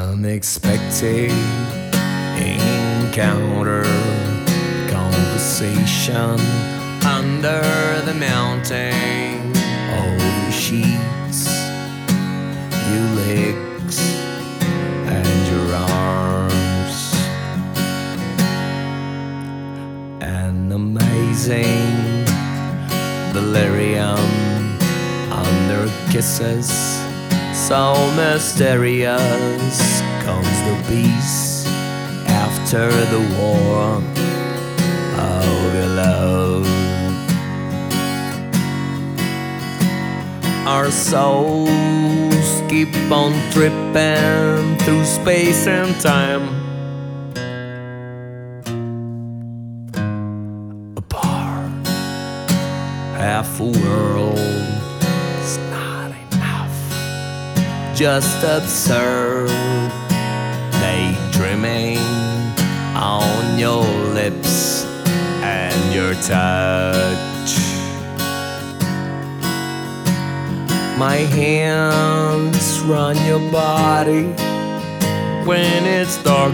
Unexpected encounter, conversation under the mountain. All the sheets, your legs and your arms. An amazing delirium under kisses, so mysterious comes the peace after the war of your love. Our souls keep on tripping through space and time, apart. Half a world is not enough. Just absurd daydreaming on your lips and your touch. My hands run your body when it's dark,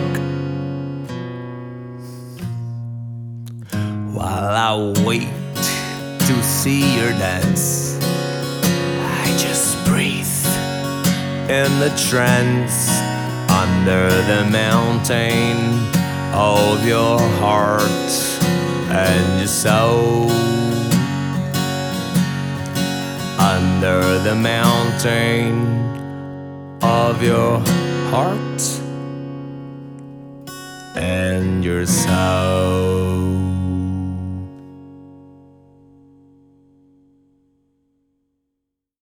while I wait to see your dance. I just breathe in the trance under the mountain of your heart and your soul. Under the mountain of your heart and your soul.